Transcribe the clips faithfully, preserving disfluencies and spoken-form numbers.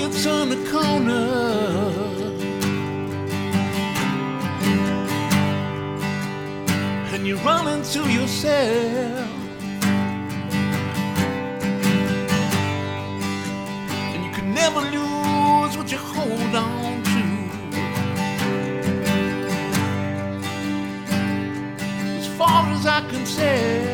you turn the corner and you run into yourself, and you can never lose what you hold on to. As far as I can tell,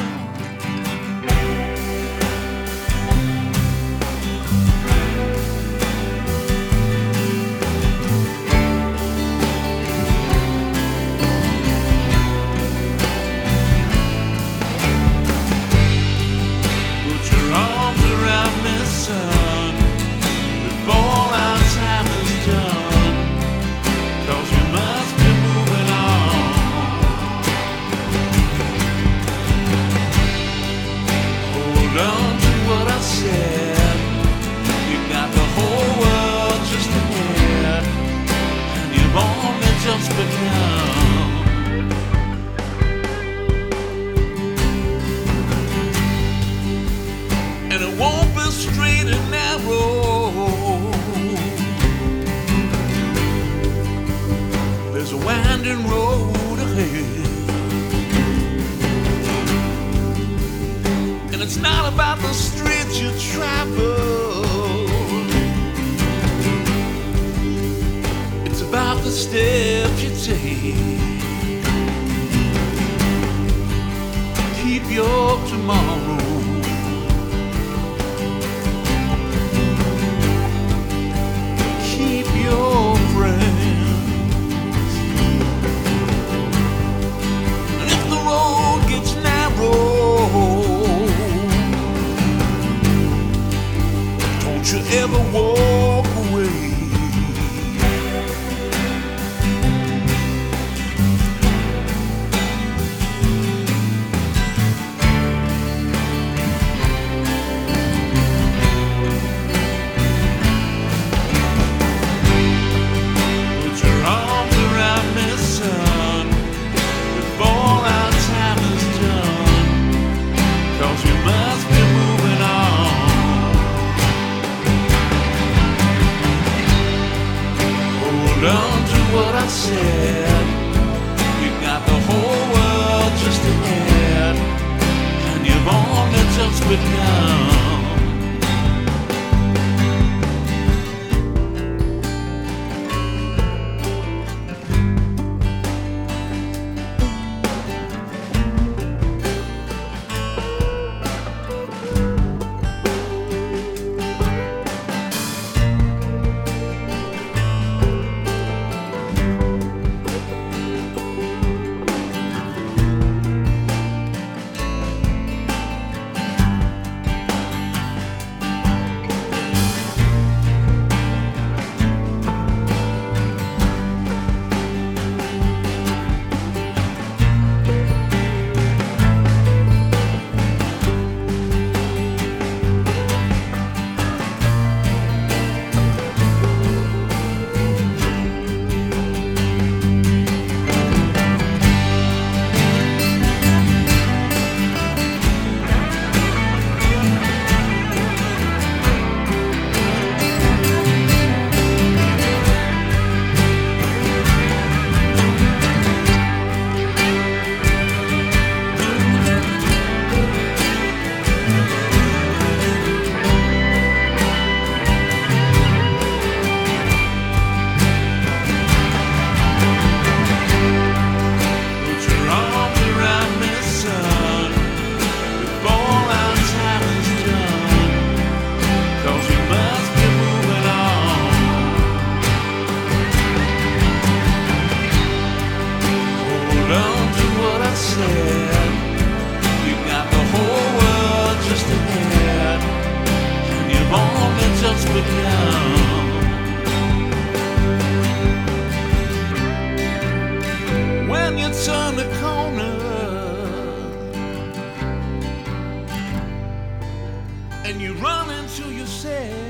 just begun. And it won't be straight and narrow. There's a winding road ahead, and it's not about the streets you travel, about the steps you take. Keep your tomorrow. Keep your friends. And if the road gets narrow, don't you ever walk away. What I said, you got the whole world just ahead, and you've only just begun. When you turn the corner and you run into yourself,